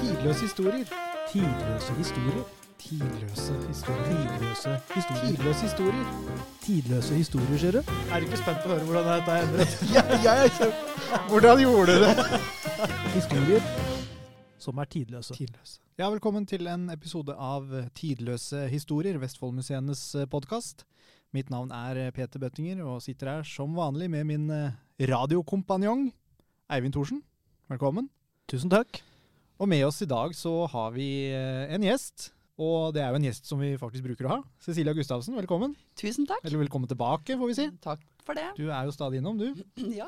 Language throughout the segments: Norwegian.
Tidløse historier. Tidløse historier. Tidløse historier. Tidløse historier. Tidløse historier. Tidløse historier, ser du? Er du ikke spent på å høre hvordan dette endret? Jeg er kjempe... Hvordan gjorde du det? Historier som er tidløse. Tidløse. Ja, velkommen til en episode av Tidløse historier, Vestfoldmuseenes podcast. Mitt navn er Peter Bøttinger, og sitter her som vanlig med min radiokompanjong, Eivind Thorsen. Velkommen. Tusen takk. Og med oss i dag så har vi en gjest, og det er jo en gjest som vi faktisk bruker å ha. Cecilia Gustavsen, velkommen. Tusen takk. Eller velkommen tilbake, får vi si. Takk for det. Du er jo stadig innom, du. Ja.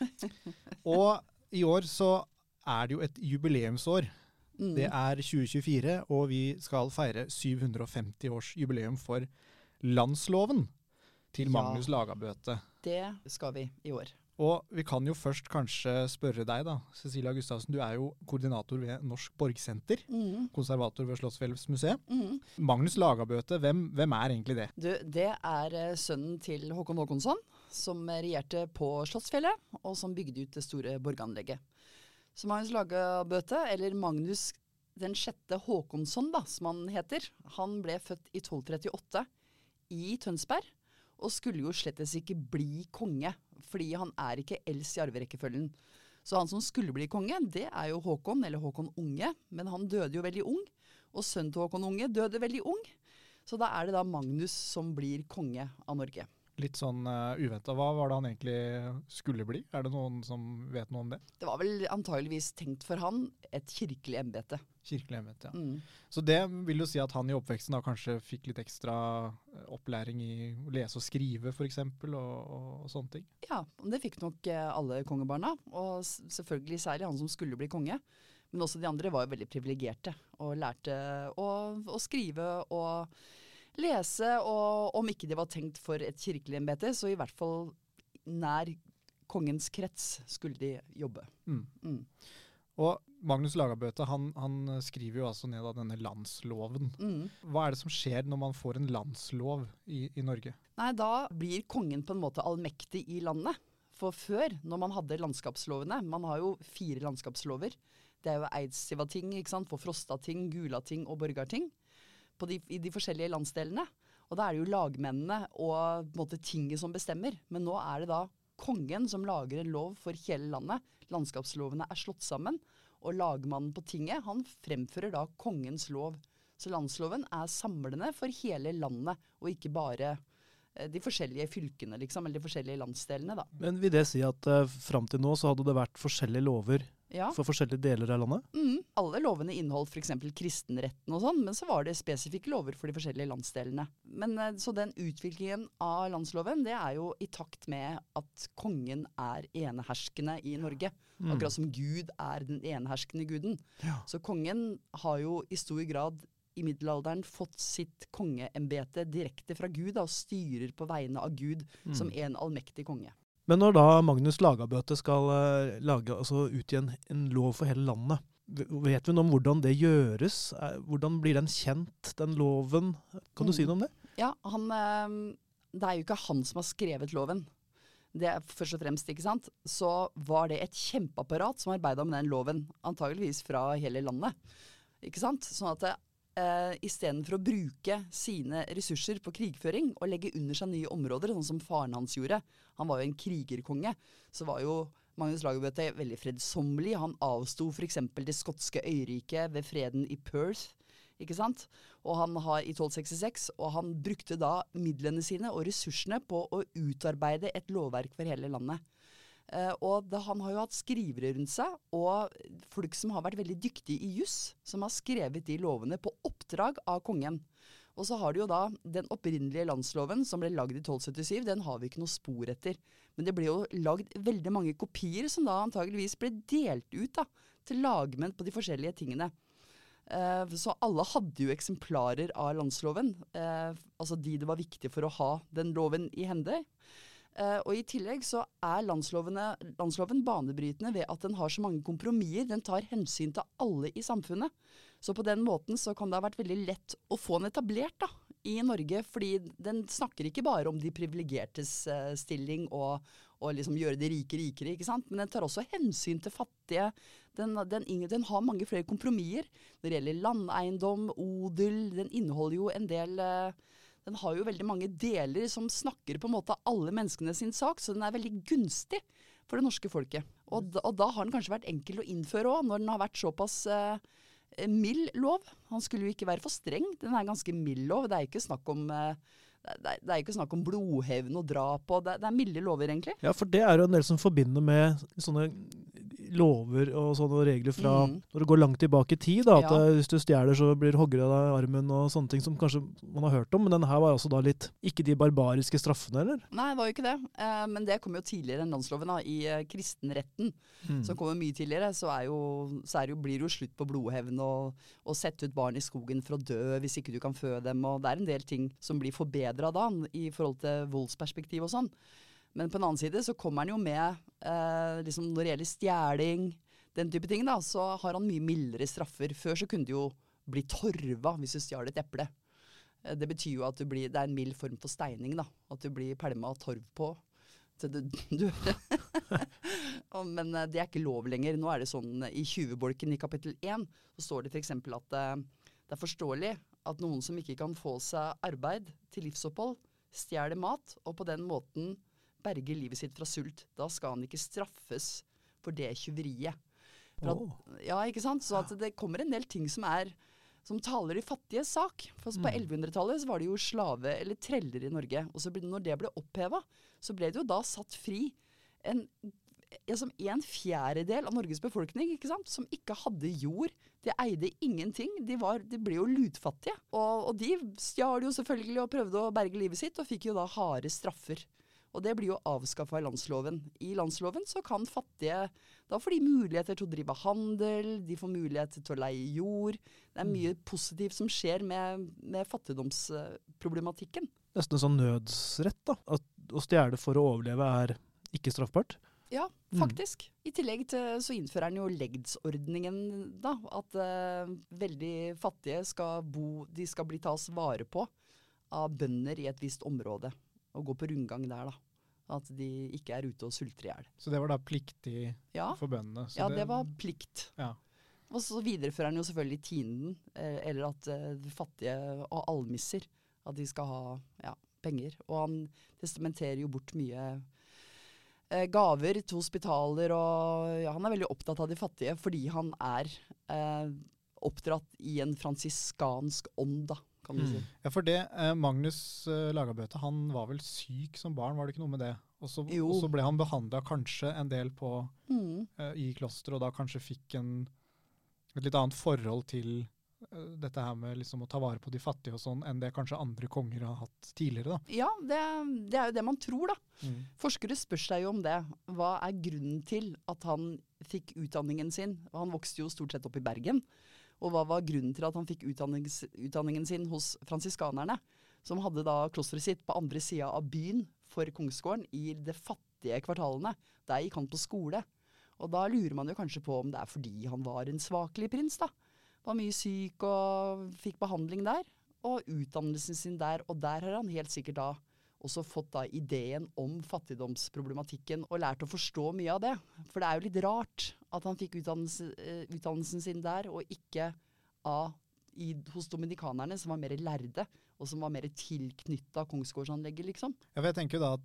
Og i år så er det jo et jubileumsår. Det er 2024, og vi skal feire 750 års jubileum for landsloven til Magnus Lagabøte. Det skal vi i år. Og vi kan jo først kanskje spørre deg da, Cecilia Gustavsen, du er jo koordinator ved Norsk Borgsenter, konservator ved Slottsfjellsmuseet. Magnus Lagabøte, hvem er egentlig det? Det er sønnen til Håkon Håkonsson, som regjerte på Slottsfjellet, og som bygde ut det store borganlegget. Så Magnus Lagabøte, eller Magnus den 6. Håkonsson da, som han heter, han ble født i 1238 i Tønsberg, og skulle jo slettes ikke bli konge, fordi han er ikke eldst i arverekkefølgen. Så han som skulle bli konge, det er jo Håkon, eller Håkon Unge, men han døde jo veldig ung, og sønnen til Håkon Unge døde veldig ung. Så da er det da Magnus som blir konge av Norge. Litt sånn uventet. Hva var det han egentlig skulle bli? Er det noen som vet noe om det? Det var vel antageligvis tenkt for han et kirkelig embete. Kirkelig embete, ja. Så det vil jo si at han i oppveksten da kanskje fikk litt ekstra opplæring i å lese og skrive for eksempel, og sånne ting? Ja, det fikk nok alle kongebarna, og selvfølgelig særlig han som skulle bli konge. Men også de andre var jo veldig privilegerte, og lærte å skrive og lese, og om ikke det var tenkt for et kirkelig embete, så i hvert fall nær kongens krets skulle de jobbe. Og Magnus Lagabøte, han skriver jo altså ned av denne landsloven. Hva er det som skjer når man får en landslov i Norge? Nei, da blir kongen på en måte allmektig i landet. For før, når man hadde landskapslovene, man har jo 4 landskapslover. Det er jo Eidsivating, ikke sant? For Frostating, Gulating og Borgarting. I de forskjellige landsdelene. Og da er det jo lagmennene og på en måte tinget som bestemmer. Men nå er det da kongen som lager en lov for hele landet. Landskapslovene er slått sammen, og lagmannen på tinget, han fremfører da kongens lov. Så landsloven er samlende for hele landet, og ikke bare de forskjellige fylkene, liksom, eller de forskjellige landsdelene da. Men vil det si at frem til nå så hadde det vært forskjellige lover for forskjellige deler av landet? Alle lovene inneholdt for eksempel kristenretten og sånn, men så var det spesifikke lover for de forskjellige landsdelene. Men så den utviklingen av landsloven, det er jo i takt med at kongen er eneherskende i Norge. Akkurat som Gud er den eneherskende guden. Ja. Så kongen har jo i stor grad i middelalderen fått sitt kongeembete direkte fra Gud, og styrer på vegne av Gud som en allmektig konge. Men når da Magnus Lagabøte skal utgi en lov for hele landet, vet vi noe om hvordan det gjøres? Hvordan blir den kjent, den loven? Kan du si noe om det? Ja, det er jo ikke han som har skrevet loven. Det er først og fremst, ikke sant? Så var det et kjempeapparat som arbeidet med den loven, antageligvis fra hele landet. Ikke sant? Sånn at i stedet for å bruke sine ressurser på krigføring og legge under seg nye områder, sånn som faren hans gjorde. Han var jo en krigerkonge, så var jo Magnus Lagabøte veldig fredsommelig. Han avsto for eksempel det skotske øyriket ved freden i Perth, ikke sant? Og han har i 1266, og han brukte da midlene sine og ressursene på å utarbeide et lovverk for hele landet. Og han har jo hatt skrivere rundt seg, og folk som har vært veldig dyktige i juss, som har skrevet de lovene på oppdrag av kongen. Og så har du jo da den opprinnelige landsloven som ble lagd i 1277, den har vi ikke noe spor etter. Men det ble jo lagd veldig mange kopier som da antageligvis ble delt ut da, til lagmenn på de forskjellige tingene. Så alle hadde jo eksemplarer av landsloven, altså de det var viktig for å ha den loven i hende. Og i tillegg så er landsloven banebrytende ved at den har så mange kompromisser, den tar hensyn til alle i samfunnet. Så på den måten så kan det ha vært veldig lett å få den etablert da, i Norge, fordi den snakker ikke bare om de privilegertes stilling og og liksom gjøre de rike rikere, ikke sant? Men den tar også hensyn til fattige. Den har mange flere kompromisser. Når det gjelder landeiendom, odel, den inneholder jo en del den har jo veldig mange deler som snakker på en måte alle menneskene sin sak, så den er veldig gunstig for det norske folket. Og da har den kanskje vært enkel å innføre også, når den har vært såpass mild lov. Han skulle jo ikke være for streng. Den er ganske mild lov. Det er ikke snakk om det er ikke snakk om blodhevn og drap, og det er milde lover egentlig. Ja, for det er jo en del som forbinder med sånne lover og sånne regler fra når det går langt tilbake i tid, da, at hvis du stjeler så blir hogger av deg armen og sånne ting som kanskje man har hørt om, men denne her var altså da litt, ikke de barbariske straffene, eller? Nei, det var jo ikke det, men det kom jo tidligere enn landsloven da, i kristenretten, som kommer mye tidligere, blir det jo slutt på blodhevn og sette ut barn i skogen for å dø hvis ikke du kan fø dem, og det er en del ting som blir forbedret da, i forhold til voldsperspektiv og sånn. Men på en annen side så kommer han jo med, liksom når det gjelder stjeling, den type ting da, så har han mye mildere straffer. Før så kunne du jo bli torva hvis du stjal et eple. Det betyr jo at det er en mild form for steining da, at du blir pælma av torv på til du dør. Men det er ikke lov lenger. Nå er det sånn, i 20-bolken i kapittel 1, så står det for eksempel at det er forståelig at noen som ikke kan få seg arbeid til livsopphold, stjeler mat, og på den måten berger livet sitt fra sult. Da skal han ikke straffes for det tjuveriet. Ja, ikke sant? Så at det kommer en del ting som taler de fattige sak. For på 1100-tallet så var det jo slave eller treller i Norge. Og så når det ble opphevet, så ble det jo da satt fri en fjerdedel av Norges befolkning, ikke sant? Som ikke hadde jord. De eide ingenting. De ble jo lutfattige. Og de stjal jo selvfølgelig og prøvde å berge livet sitt, og fikk jo da harde straffer. Og det blir jo avskaffet i landsloven. I landsloven så kan fattige, da får de muligheter til å drive handel, de får muligheter til å leie jord. Det er mye positivt som skjer med fattigdomsproblematikken. Nesten en sånn nødsrett da, at å stjele for å overleve er ikke straffbart. Ja, faktisk. I tillegg så innfører han jo legdsordningen da, at veldig fattige skal bli tas vare på av bønder i et visst område. Og gå på rundgang der da. At de ikke er ute og sulter i hjel. Så det var da pliktig for bøndene? Ja, det var plikt. Ja. Og så viderefører han jo selvfølgelig tienden, eller at fattige og almisser, at de skal ha penger. Og han testamenterer jo bort mye gaver til hospitaler, og han er veldig opptatt av de fattige, fordi han er oppdratt i en fransiskansk ånd da. Kan du si. Ja, for det, Magnus Lagabøte, han var vel syk som barn, var det ikke noe med det? Og så ble han behandlet kanskje en del i kloster, og da kanskje fikk et litt annet forhold til dette her med liksom å ta vare på de fattige og sånn, enn det kanskje andre konger har hatt tidligere da. Ja, det er jo det man tror da. Forskere spør seg jo om det. Hva er grunnen til at han fikk utdanningen sin? Han vokste jo stort sett opp i Bergen. Og hva var grunnen til at han fikk utdanningen sin hos fransiskanerne, som hadde da klosteret sitt på andre siden av byen for Kongsgården i de fattige kvartalene. Der gikk han på skole. Og da lurer man jo kanskje på om det er fordi han var en svakelig prins da. Var mye syk og fikk behandling der, og utdannelsen sin der. Og der har han helt sikkert da også fått da ideen om fattigdomsproblematikken og lært å forstå mye av det. For det er jo litt rart at han fikk utdannelsen sin der, og ikke hos dominikanerne, som var mer lærde, og som var mer tilknyttet Kongsgårdsanlegget, liksom. Ja, for jeg tenker da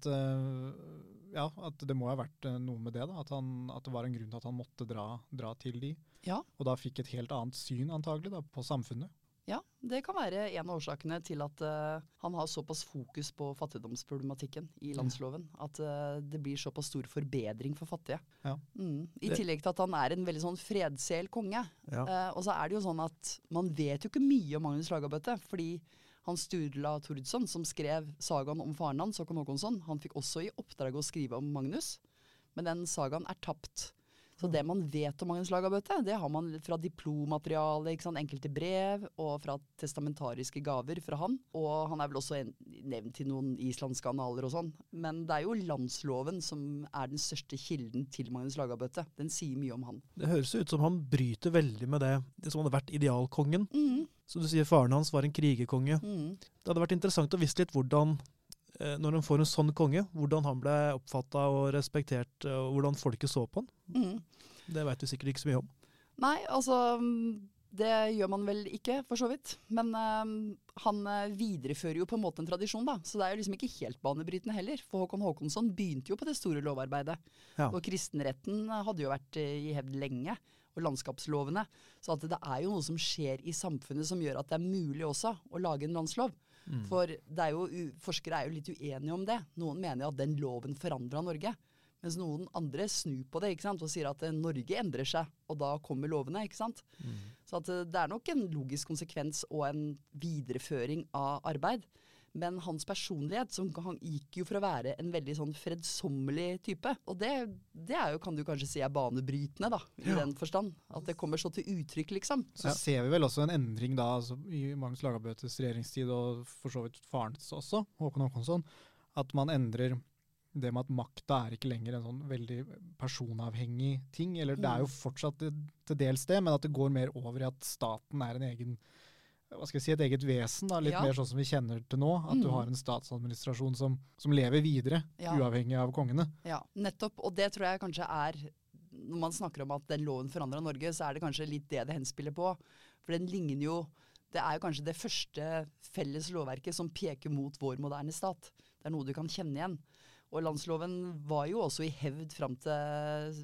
at det må ha vært noe med det da, at det var en grunn til at han måtte dra til de. Ja. Og da fikk et helt annet syn antagelig da, på samfunnet. Ja, det kan være en av årsakene til at han har såpass fokus på fattigdomsproblematikken i landsloven, at det blir såpass stor forbedring for fattige. Ja. I tillegg til at han er en veldig sånn fredsel konge. Ja. Og så er det jo sånn at man vet jo ikke mye om Magnus Lagabøte, fordi Hans Sturla Thordsson, som skrev sagaen om faren hans, Håkon Håkonsson, han fikk også i oppdrag å skrive om Magnus, men den sagaen er tapt. Så det man vet om Magnus Lagabøte, det har man fra diplomateriale, ikke sant? Enkelte brev, og fra testamentariske gaver fra han. Og han er vel også nevnt i noen islandske analer og sånn. Men det er jo landsloven som er den største kilden til Magnus Lagabøte. Den sier mye om han. Det høres ut som han bryter veldig med det som hadde vært idealkongen. Så du sier faren hans var en krigerkonge. Det hadde vært interessant å vise litt hvordan når de får en sånn konge, hvordan han ble oppfattet og respektert, og hvordan folket så på han. Det vet vi sikkert ikke så mye om. Nei, altså det gjør man vel ikke, for så vidt. Men han viderefører jo på en måte en tradisjon, da. Så det er jo liksom ikke helt banebrytende heller. For Håkon Håkonsson begynte jo på det store lovarbeidet. Ja. Og kristenretten hadde jo vært i hevd lenge. Og landskapslovene. Så at det er jo noe som skjer i samfunnet som gjør at det er mulig også å lage en landslov. For det er jo, forskere er jo litt uenige om det. Noen mener jo at den loven forandret Norge. Mens noen andre snur på det, ikke sant? Og sier at Norge endrer seg, og da kommer lovene, ikke sant? Så at det er nok en logisk konsekvens og en videreføring av arbeid. Men hans personlighet han gikk jo for å være en veldig sånn fredsommelig type. Og det er jo, kan du kanskje si, er banebrytende da, i den forstand. At det kommer så til uttrykk, liksom. Så ser vi vel også en endring da, altså, i Magnus Lagabøtes regjeringstid, og for så vidt farens også, Håkon Håkonsson, at man endrer det med at makta er ikke lenger en sånn veldig personavhengig ting, eller det er jo fortsatt til dels det, men at det går mer over i at staten er en egen, hva skal jeg si, et eget vesen, da, litt mer sånn som vi kjenner til nå, at du har en statsadministrasjon som lever videre, uavhengig av kongene. Ja, nettopp, og det tror jeg kanskje er, når man snakker om at den loven forandrer Norge, så er det kanskje litt det henspiller på, for den ligner jo, det er jo kanskje det første felles lovverket som peker mot vår moderne stat. Det er noe du kan kjenne igjen. Og landsloven var jo også i hevd frem til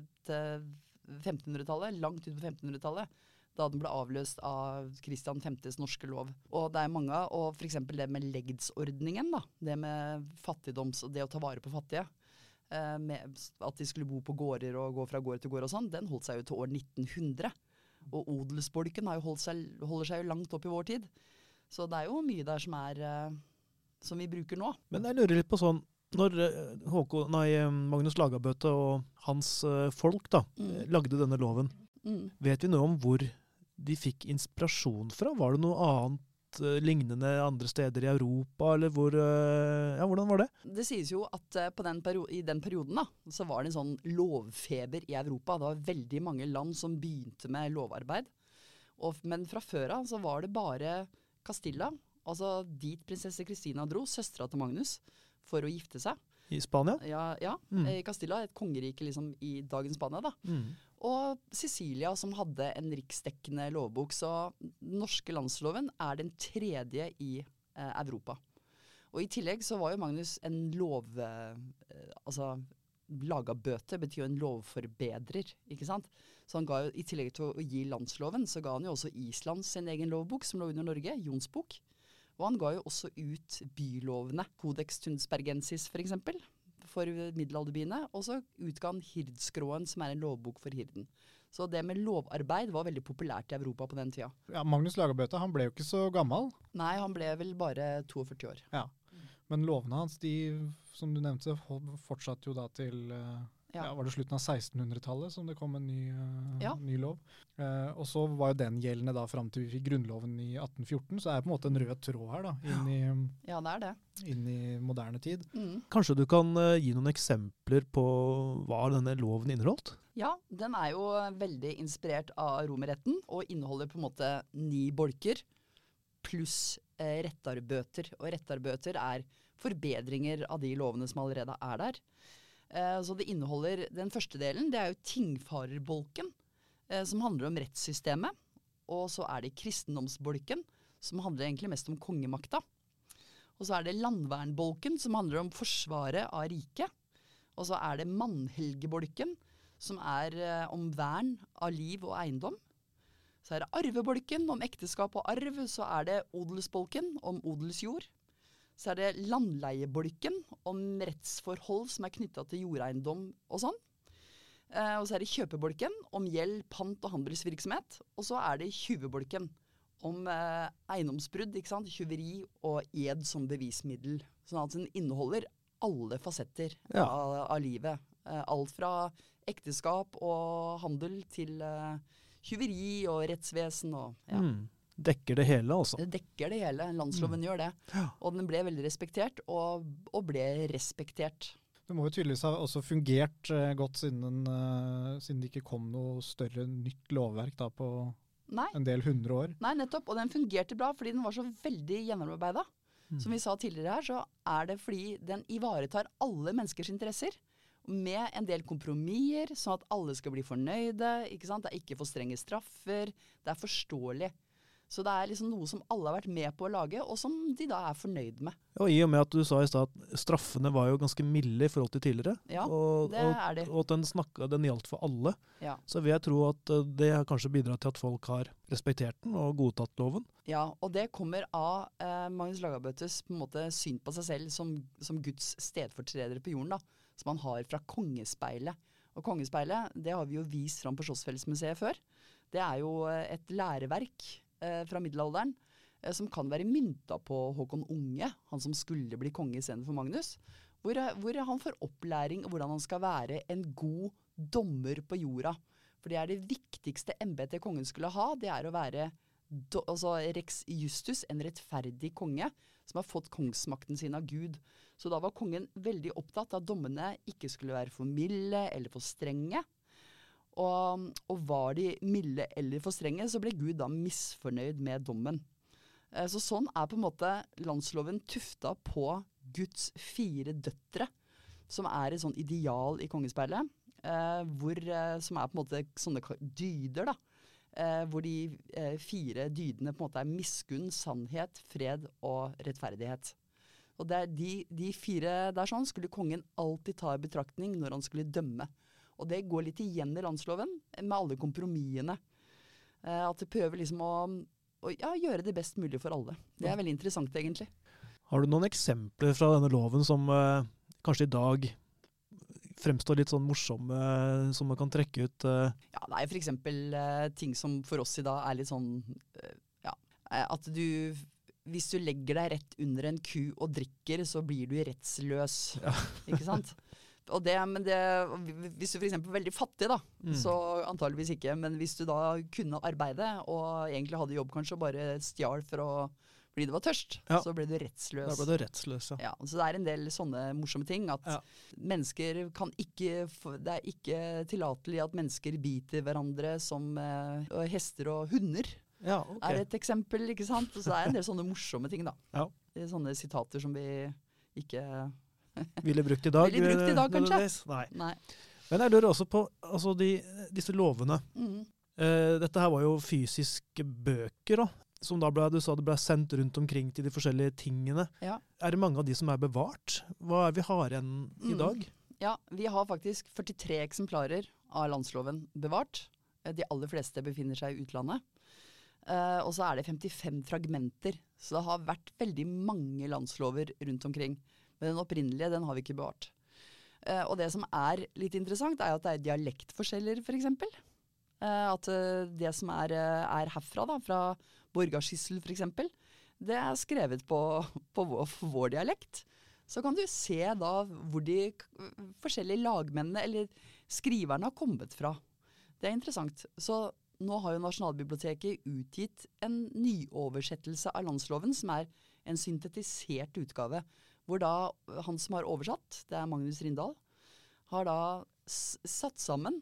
1500-tallet, langt ut på 1500-tallet, da den ble avløst av Kristian Vs norske lov. Og det er mange, og for eksempel det med legdsordningen, da, det med fattigdoms, og det å ta vare på fattige, med at de skulle bo på gårder og gå fra gård til gård og sånn, den holdt seg jo til år 1900. Og odelsbolken holder seg jo langt opp i vår tid. Så det er jo mye der som vi bruker nå. Men jeg lurer litt på sånn, når Magnus Lagabøte og hans folk da, lagde denne loven, vet vi noe om hvor de fikk inspirasjon fra? Var det noe annet lignende andre steder i Europa, eller hvordan var det? Det sies jo at i den perioden da, så var det en sånn lovfeber i Europa. Det var veldig mange land som begynte med lovarbeid. Men fra før av så var det bare Castilla, altså dit prinsesse Kristina dro, søstera til Magnus, for å gifte seg. I Spania? Ja. I Castilla, et kongerike liksom, i dagens Spania. Da. Og Sicilia, som hadde en riksdekkende lovbok. Så den norske landsloven er den tredje i Europa. Og i tillegg så var jo Magnus en Lagabøte betyr jo en lovforbedrer, ikke sant? Så han ga jo, i tillegg til å gi landsloven, så ga han jo også Island sin egen lovbok, som lå under Norge, Jons bok. Og han ga jo også ut bylovene, Codex Tunsbergensis for eksempel, for middelalderbyene, og så utga han Hirdskråen, som er en lovbok for hirden. Så det med lovarbeid var veldig populært i Europa på den tida. Ja, Magnus Lagabøte, han ble jo ikke så gammel. Nei, han ble vel bare 42 år. Ja, men lovene hans, de, som du nevnte, fortsatte jo da til... var det slutten av 1600-tallet som det kom en ny lov. Og så var jo den gjeldende da frem til vi fikk grunnloven i 1814, så er det på en måte en rød tråd her da, inn i moderne tid. Kanskje du kan gi noen eksempler på hva denne loven inneholdt? Ja, den er jo veldig inspirert av romerretten, og inneholder på en måte 9 bolker, pluss rettarbøter. Og rettarbøter er forbedringer av de lovene som allerede er der. Så det inneholder den første delen, det er jo tingfarerbolken, som handler om rettssystemet. Og så er det kristendomsbolken, som handler egentlig mest om kongemakta. Og så er det landvernbolken, som handler om forsvaret av riket. Og så er det mannhelgebolken, som er om vern av liv og eiendom. Så er det arvebolken om ekteskap og arv, så er det odelsbolken om odelsjord. Så er det landleiebolken om rettsforhold som er knyttet til jordeiendom og sånn. Og så er det kjøpebolken om gjeld, pant og handelsvirksomhet. Og så er det tjuvebolken om eiendomsbrudd, ikke sant? Tjuveri og ed som bevismiddel. Sånn at den inneholder alle fasetter av livet. Alt fra ekteskap og handel til tjuveri og rettsvesen og Dekker det hele, altså? Det dekker det hele. Landsloven gjør det. Og den ble veldig respektert, og ble respektert. Det må jo tydeligvis ha også fungert godt siden det ikke kom noe større nytt lovverk da på en del 100 år. Nei, nettopp. Og den fungerte bra, fordi den var så veldig gjennomarbeidet. Som vi sa tidligere her, så er det fordi den ivaretar alle menneskers interesser, med en del kompromisser, sånn at alle skal bli fornøyde, ikke sant? Det er ikke for strenge straffer, det er forståelig. Så det er liksom noe som alle har vært med på å lage, og som de da er fornøyd med. Og i og med at du sa i stad at straffene var jo ganske milde i forhold til tidligere, Ja, og, det er det. og at den gjaldt for alle, Ja. så vil jeg tro at det har kanskje bidratt til at folk har respektert den og godtatt loven. Ja, og det kommer av Magnus Lagabøtes på en måte syn på seg selv som Guds stedfortreder på jorden, da, som han har fra Kongespeilet. Og Kongespeilet, det har vi jo vist fram på Slottsfjellsmuseet før. Det er jo et læreverk fra middelalderen, som kan være mynta på Håkon Unge, han som skulle bli konge i stedet for Magnus, hvor han får opplæring om hvordan han skal være en god dommer på jorda. For det er det viktigste embetet kongen skulle ha, det er å være altså Rex Justus, en rettferdig konge, som har fått kongsmakten sin av Gud. Så da var kongen veldig opptatt av at dommene ikke skulle være for milde eller for strenge. Og var de milde eller for strenge, så ble Gud da misfornøyd med dommen. Så sånn er på en måte landsloven tufta på Guds 4 døtre, som er et sånn ideal i Kongespeilet, som er på en måte sånne dyder da, hvor de 4 dydene på en måte er miskunn, sannhet, fred og rettferdighet. Og det er de 4 der sånn skulle kongen alltid ta i betraktning når han skulle dømme. Og det går litt igjen i landsloven med alle kompromissene. At det prøver liksom å gjøre det best mulig for alle. Det er veldig interessant egentlig. Har du noen eksempler fra denne loven som kanskje i dag fremstår litt sånn morsomme, som man kan trekke ut? Ja, det er for eksempel ting som for oss i dag er litt sånn, at hvis du legger deg rett under en ku og drikker, så blir du rettsløs. Ja. Ikke sant? Men hvis du for eksempel er veldig fattig da, så antageligvis ikke, men hvis du da kunne arbeide, og egentlig hadde jobb kanskje, og bare stjal fordi det var tørst, så ble du rettsløs. Da ble du rettsløs, ja. Så det er en del sånne morsomme ting, at mennesker det er ikke tillatelig at mennesker biter hverandre som hester og hunder. Ja, okay. Er et eksempel, ikke sant? Så det er en del sånne morsomme ting da. Ja. Det er sånne sitater som vi ikke ville brukt i dag. Kanskje? Nei. Men jeg lurer også på disse lovene. Dette her var jo fysiske bøker, da, som da du sa det ble sendt rundt omkring til de forskjellige tingene. Ja. Er det mange av de som er bevart? Hva er vi har igjen i dag? Ja, vi har faktisk 43 eksemplarer av landsloven bevart. De aller fleste befinner seg i utlandet. Og så er det 55 fragmenter. Så det har vært veldig mange landslover rundt omkring. Men den opprinnelige, den har vi ikke bevart. Og det som er litt interessant, er at det er dialektforskjeller, for eksempel. At det som er herfra, da, fra Borgarsyssel, for eksempel, det er skrevet på vår dialekt. Så kan du se da hvor de forskjellige lagmennene, eller skriverne, har kommet fra. Det er interessant. Så nå har jo Nasjonalbiblioteket utgitt en nyoversettelse av landsloven, som er en syntetisert utgave, hvor da han som har oversatt, det er Magnus Rindal, har da satt sammen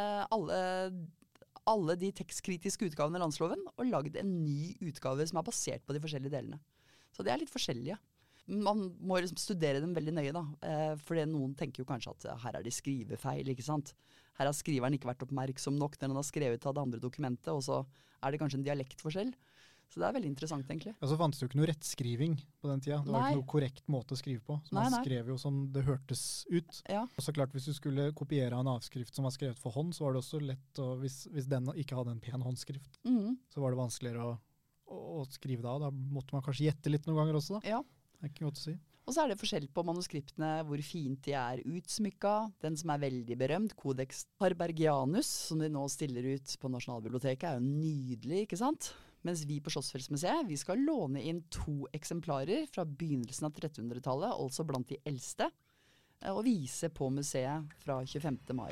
alle de tekstkritiske utgavene av landsloven, og lagd en ny utgave som er basert på de forskjellige delene. Så det er litt forskjellige. Man må liksom studere dem veldig nøye da, for noen tenker jo kanskje at her er det skrivefeil, ikke sant? Her har skriveren ikke vært oppmerksom nok når han har skrevet av det andre dokumentet, og så er det kanskje en dialektforskjell. Så det er veldig interessant, egentlig. Og så fantes det jo ikke noe rettskriving på den tida. Det var ikke noe korrekt måte å skrive på. Så man skrev jo som det hørtes ut. Ja. Og så klart, hvis du skulle kopiere en avskrift som var skrevet for hånd, så var det også lett, og hvis den ikke hadde en pen håndskrift, så var det vanskeligere å skrive da. Da måtte man kanskje gjette litt noen ganger også, da. Ja. Det er ikke godt å si. Og så er det forskjell på manuskriptene, hvor fint de er utsmykka. Den som er veldig berømt, Codex Harbergianus, som de nå stiller ut på Nasjonalbiblioteket, er jo nydelig, ikke sant? Mens vi på Slottsfjellsmuseet, vi skal låne inn 2 eksemplarer fra begynnelsen av 1300-tallet, altså blant de eldste, og vise på museet fra 25. mai.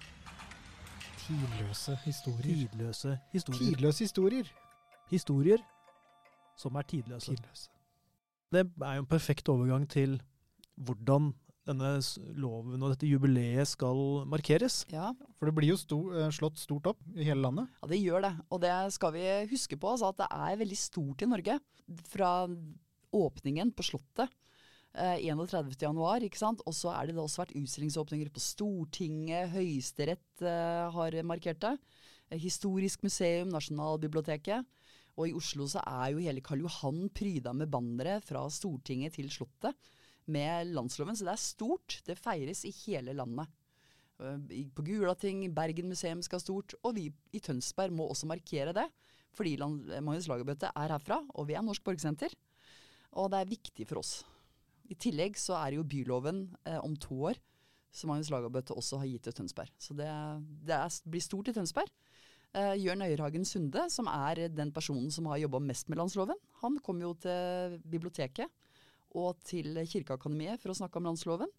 Tidløse historier. Tidløse historier. Historier som er tidløse. Det er jo en perfekt overgang til hvordan denne loven og dette jubileet skal markeres. Ja. For det blir jo slått stort opp i hele landet. Ja, det gjør det. Og det skal vi huske på, altså, at det er veldig stort i Norge. Fra åpningen på Slottet 31. januar, ikke sant? Og så det da også vært utstillingsåpninger på Stortinget, Høyesterett har markert det. Historisk museum, Nasjonalbiblioteket. Og i Oslo så jo hele Karl Johan pryda med bannere fra Stortinget til Slottet med landsloven. Så det stort. Det feires i hele landet. På Gulating, Bergen museum skal stort. Og vi i Tønsberg må også markere det. Fordi Magnus Lagabøte herfra, og vi Norsk Borgsenter. Og det viktig for oss. I tillegg så det jo byloven om 2 år, som Magnus Lagabøte også har gitt til Tønsberg. Så det blir stort i Tønsberg. Jørn Øyerhagen Sunde, som den personen som har jobbet mest med landsloven, han kom jo til biblioteket og til Kirkeakademiet for å snakke om landsloven,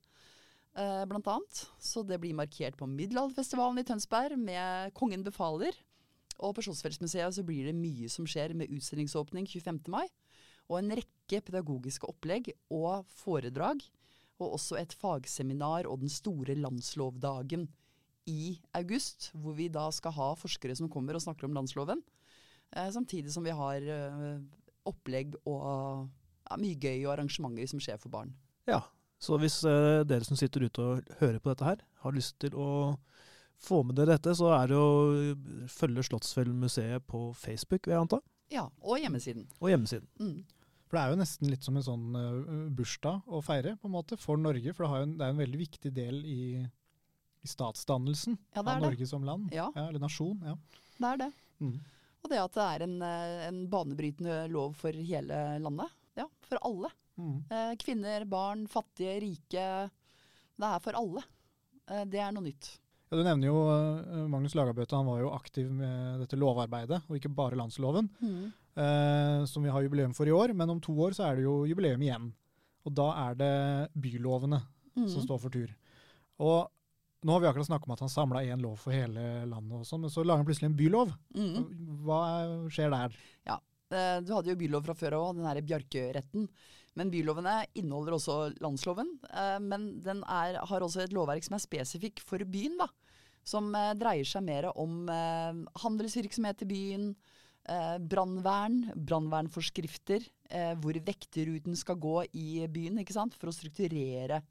blant annet. Så det blir markert på Middelalderfestivalen i Tønsberg med Kongen befaler. Og på Slottsfjellsmuseet så blir det mye som skjer med utstillingsåpning 25. mai. Og en rekke pedagogiske opplegg og foredrag, og også et fagseminar og den store landslovdagen i august, hvor vi da skal ha forskere som kommer og snakker om landsloven, samtidig som vi har opplegg og mye gøy og arrangementer som skjer for barn. Ja, så hvis dere som sitter ute og hører på dette her, har lyst til å få med dere dette, så det å følge Slottsfjellmuseet på Facebook, vil jeg anta. Ja, og hjemmesiden. For det jo nesten litt som en sånn bursdag å feire, på en måte, for Norge. For det en veldig viktig del i statsdannelsen av Norge som land. Ja. Eller nasjon. Ja. Det det. Og det at det en banebrytende lov for hele landet. Ja, for alle. Kvinner, barn, fattige, rike. Det for alle. Det noe nytt. Ja, du nevner jo Magnus Lagabøte, han var jo aktiv med dette lovarbeidet, og ikke bare landsloven, som vi har jubileum for i år, men om 2 år så det jo jubileum igjen. Og da det bylovene som står for tur. Og nå har vi akkurat snakket om at han samlet en lov for hele landet også, men så lager han plutselig en bylov. Hva skjer der? Ja, du hadde jo bylov fra før også, den her Bjarkøy-retten. Men bylovene inneholder også landsloven, men den har også et lovverk som spesifikk for byen, da, som dreier seg mer om handelsvirksomhet i byen, brannvernforskrifter, hvor vekterruten skal gå i byen, ikke sant, for å strukturere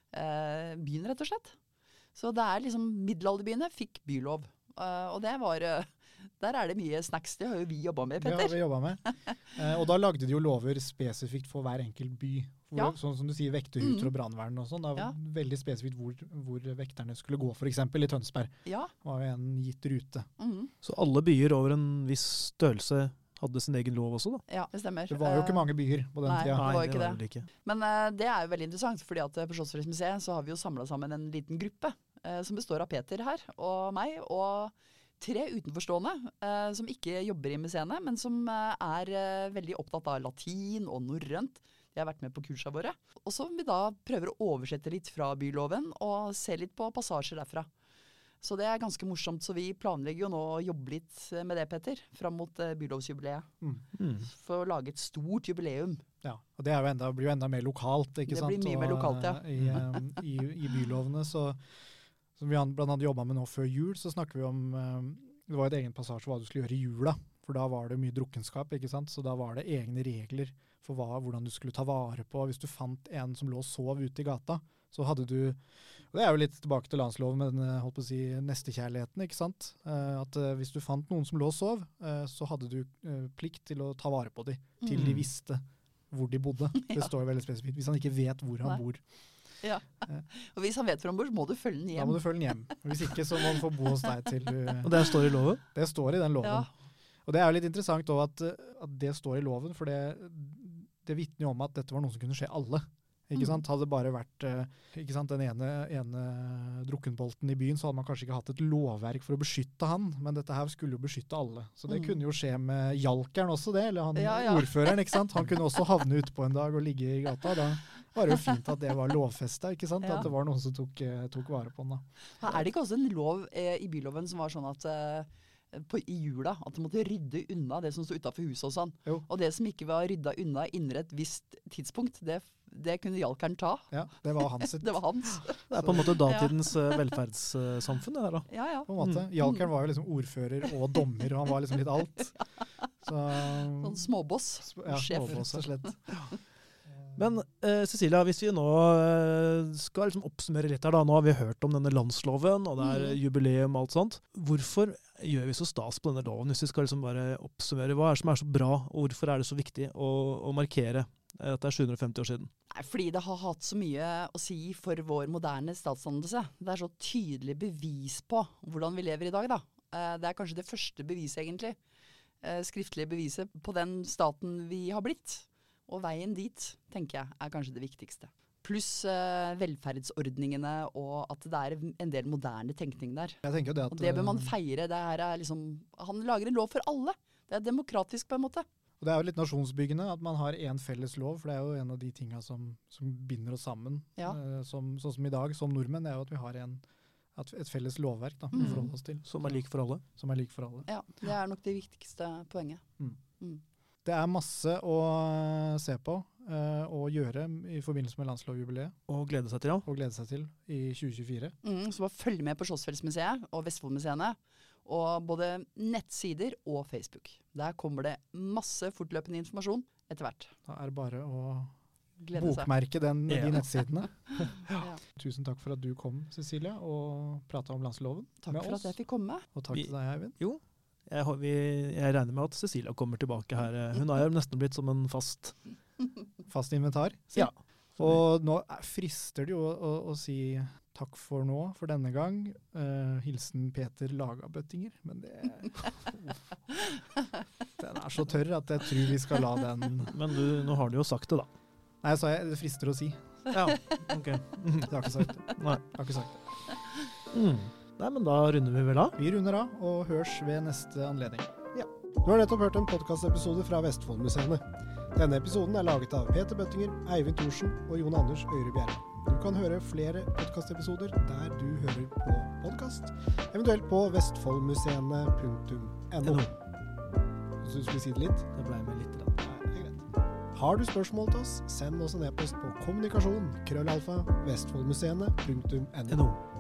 byen, rett og slett. Så det liksom middelalderbyene fikk bylov, og det der det mye snacks, det har jo vi jobbet med, Petter. Det har vi jobbet med. Og da lagde de jo lover spesifikt for hver enkelt by. Sånn som du sier, vekterruter og brannvern og sånn. Det var veldig spesifikt hvor vekterne skulle gå, for eksempel i Tønsberg. Det var jo en gitt rute. Så alle byer over en viss størrelse hadde sin egen lov også, da? Ja, det stemmer. Det var jo ikke mange byer på den tida. Nei, det var ikke det. Ikke. Men det jo veldig interessant, fordi at på Slottsfjellsmuseet så har vi jo samlet sammen en liten gruppe, som består av Peter her, og meg, og 3 utenforstående, som ikke jobber i museene, men som veldig opptatt av latin og norrønt. De har vært med på kursene våre. Og som vi da prøver å oversette litt fra byloven, og se litt på passasjer derfra. Så det ganske morsomt, så vi planlegger jo nå å jobbe litt med det, Petter, fram mot bylovsjubileet. For å lage et stort jubileum. Ja, og det blir jo enda mer lokalt, ikke sant? Det blir mye mer lokalt, ja. I bylovene, så som vi blant annet jobbet med nå før jul, så snakker vi om, det var et egen passasje hva du skulle gjøre i jula, for da var det mye drukkenskap, ikke sant? Så da var det egne regler for hvordan du skulle ta vare på. Hvis du fant en som lå og sov ute i gata, så hadde du, og det jo litt tilbake til landsloven med den, holdt på å si, nestekjærligheten, ikke sant? At hvis du fant noen som lå og sov, så hadde du plikt til å ta vare på dem, til de visste hvor de bodde. Det står jo veldig spesifikt, hvis han ikke vet hvor han bor. Ja, og hvis han vet hvor han bor, så må du følge den hjem. Da må du følge den hjem. Hvis ikke, så må han få bo hos deg til du... Og det står i loven? Det står i den loven. Ja. Og det jo litt interessant også at det står i loven, for det vitner jo om at dette var noe som kunne skje alle. Ikke sant? Hadde det bare vært ikke sant, den ene drukkenbolten i byen, så hadde man kanskje ikke hatt et lovverk for å beskytte han, men dette her skulle jo beskytte alle. Så det kunne jo skje med Jalkeren også det, eller han ordføreren, ikke sant? Han kunne også havne ute på en dag og ligge i gata. Da var det jo fint at det var lovfestet, ikke sant? At det var noen som tok vare på den da. Det ikke også en lov i byloven som var sånn at i jula, at du måtte rydde unna det som stod utenfor huset og sånn. Og det som ikke var rydda unna innen et visst tidspunkt, det kunne Jalkeren ta. Ja, det var hans. Det var hans. Det på en måte datidens velferdssamfunn det her da. Ja. På en måte. Jalkeren var jo liksom ordfører og dommer, og han var liksom litt alt. Sånn småboss. Ja, småboss, slett. Men Cecilia, hvis vi nå skal liksom oppsummere litt her da, nå har vi hørt om denne landsloven, og det er jubileum og alt sånt. Hvorfor gjør vi så stas på denne loven, hvis vi skal liksom bare oppsummere? Hva er det som er så bra, og hvorfor er det så viktig å markere at det er 750 år siden? Nei, fordi det har hatt så mye å si for vår moderne statsdannelse. Det er så tydelig bevis på hvordan vi lever i dag, da. Det er kanskje det første beviset, egentlig. Skriftlige beviset på den staten vi har blitt. Og veien dit, tenker jeg, er kanskje det viktigste. Pluss velferdsordningene, og at det er en del moderne tenkning der. Jeg tenker jo det at... Og det bør man feire. Det her er liksom, han lager en lov for alle. Det er demokratisk på en måte. Og det er jo litt nasjonsbyggende at man har en felles lov, for det er jo en av de tingene som binder oss sammen. Ja. Sånn som i dag, som nordmenn, det er jo at vi har et felles lovverk da, å forholde oss til. Som er lik for alle. Som er lik for alle. Ja, det er nok det viktigste poenget. Det er masse å se på og gjøre i forbindelse med landslovjubileet. Og glede seg til, ja. Og glede seg til i 2024. Så bare følg med på Slottsfjellsmuseet og Vestfoldmuseene. Og både nettsider og Facebook. Der kommer det masse fortløpende informasjon etter hvert. Da er det bare å Glede seg. bokmerke de nettsidene. Ja. Tusen takk for at du kom, Cecilia, og pratet om landsloven Takk med for oss. at jeg fikk komme. Og takk til deg, Eivind. Jo, jeg regner med at Cecilia kommer tilbake her. Hun er jo nesten blitt som en fast inventar. Ja. Og nå frister det jo å si takk for nå, for denne gang. Hilsen Peter Lagabøttinger. Men den er så tørr at jeg tror vi skal la den... Men nå har du jo sagt det, da. Nei, jeg sa det frister å si. Ja, ok. Jeg har ikke sagt det. Nei. Jeg har ikke sagt det. Nei, men da runder vi vel av. Vi runder av og hørs ved neste anledning. Ja. Du har nettopp hørt en podcastepisode fra Vestfoldmuseene. Denne episoden er laget av Peter Bøttinger, Eivind Thorsen og Jon Anders Øyre Bjerre. Du kan høre flere podcastepisoder der du hører på podcast, eventuelt på vestfoldmuseene.no. Så du skulle si det litt? Det ble med litt. Nei, det er greit. Har du spørsmål til oss, send oss en e-post på kommunikasjon@vestfoldmuseene.no.